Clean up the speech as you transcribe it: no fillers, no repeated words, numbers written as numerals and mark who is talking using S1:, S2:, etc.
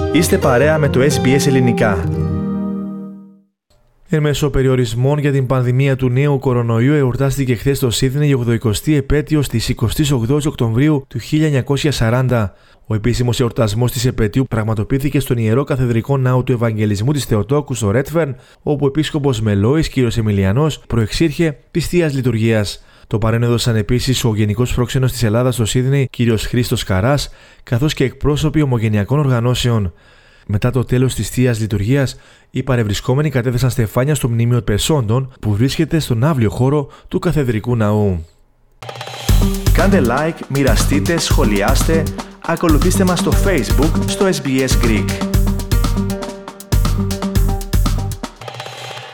S1: Είστε παρέα με το SBS Ελληνικά. Εν μέσω περιορισμών για την πανδημία του νέου κορονοϊού, εορτάστηκε χθες στο Σίδνεϊ η 80η επέτειος της 28 Οκτωβρίου του 1940. Ο επίσημος εορτασμός της επετείου πραγματοποιήθηκε στον Ιερό Καθεδρικό Ναό του Ευαγγελισμού της Θεοτόκου στο Ρέτφερν, όπου ο επίσκοπος Μελόης κ. Εμιλιανός προεξήρχε της Θείας Λειτουργίας. Το παρένεδωσαν επίσης ο Γενικός Πρόξενος της Ελλάδας στο Σίδνεϊ κ. Χρήστος Καράς, καθώς και εκπρόσωποι ομογενειακών οργανώσεων. Μετά το τέλος της Θείας Λειτουργίας, οι παρευρισκόμενοι κατέθεσαν στεφάνια στο μνημείο Πεσόντων που βρίσκεται στον αύλιο χώρο του Καθεδρικού Ναού. Κάντε like, μοιραστείτε, σχολιάστε, ακολουθήστε μας στο Facebook στο SBS Greek.